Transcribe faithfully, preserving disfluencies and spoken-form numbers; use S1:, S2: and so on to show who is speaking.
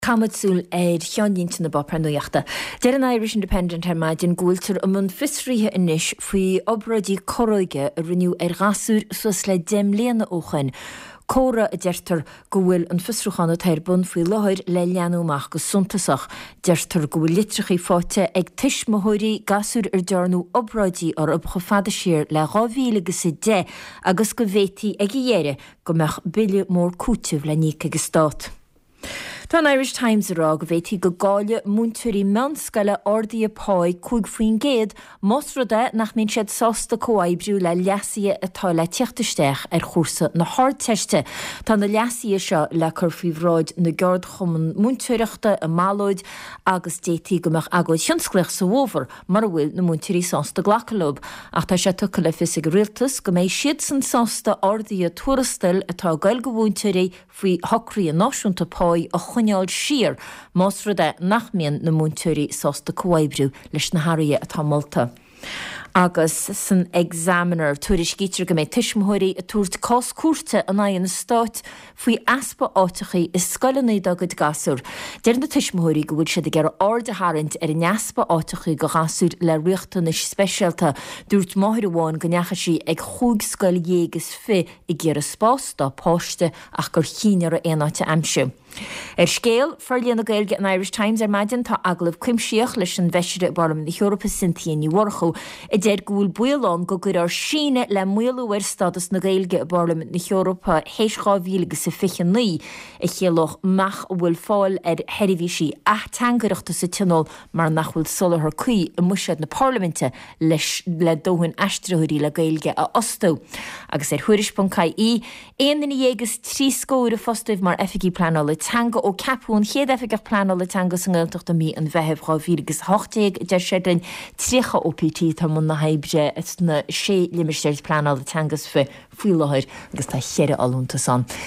S1: Camadsúl éid cheanínta na bopra nuachta. Deir an Irish Independent ar maidin gúiltar am an fisríthe inis faoi obradí choróige a riniú ar gasúr sus le dem léana óchain. Córa a deirtar go bhfuil an fisrúchanna tairbun faoi láthir le leanúach go suntasach. Deirtar go bhfuil litrichaí fáte ag tuismothirí gasúr ar dearnú obradí ar ob chofada siar le gámhíle go sa de agus go bhétaí ag i dhéire go meach bille mór cútibh le níc agus stát. Tá an Irish Times ará go bhétaí go gáile múntúirí meánscaile ordaí apáid cúig faoin géad mosrada nach mín siad sásta comhaibbriú le leasaí atá le teachtasteach ar chósa na háteiste. Tá na leasaí seo le chur faoi bhráid na gceard chuman múntúireachta a málaid agus détaí go meach agóid sionscleach sa bhóbhar mar bhfuil na múntúirí sásta glacalób. Ach tá sé tucha le fis go rialtas go méid siad san sásta ordaí a tuarastal atá gail go múntúirí faoi hochraí a náisiúnta páid a chuineáil siar mosrada nach mian na múntúirí sásta comhaibbriú leis na haraí atá molta. Agus san examiner tuairis gítar go méid tuismothirí a túirt cás cuarta an aon stát faoi aspa áitichaí is scoilenaí dogad gasúr. Deir na tuismothirí go bhfuil siad ag ar ard a hairint ar an aspa áitichaí go gasúr le riachtanis speisialta dúirt máthir amháin go neacha sí ag chúig scoil dhéagus fi i ggéar a spás dá páiste ach gur chíinear a éáte amsú. Er scéal, fearlíon na Gaeilge an Irish Times ar maidin tá aglah cuimsíoch leis an bheisiire Barlam na Europa Sintíon Warchu. I déir gúil builán go gur ar síne le muilúir stadas na Gaeilge Barlam na Europa héis gámhíle sa fichan ní i chéalach mach bhfuil fáil ar heirihísí achtangaireachta sa tinol mar nach bhfuil solar cuí i muisiad na Parlamente leis le dóhain aistrithirí le Gaeilge a ostó. Agus ar thuairis pon cai í, éan na dhéagus trí scóir a fostamh mar efigí planál tanga ó capún chéad efigach planál le tanga san ggheilteachta mí an bheitheh gámhílegus hochtéag de séidirn trícha ó pé tí tá mun na haibre na sé limistéir planál le tangas fi fuiláthir agus tá chéire alúnta san.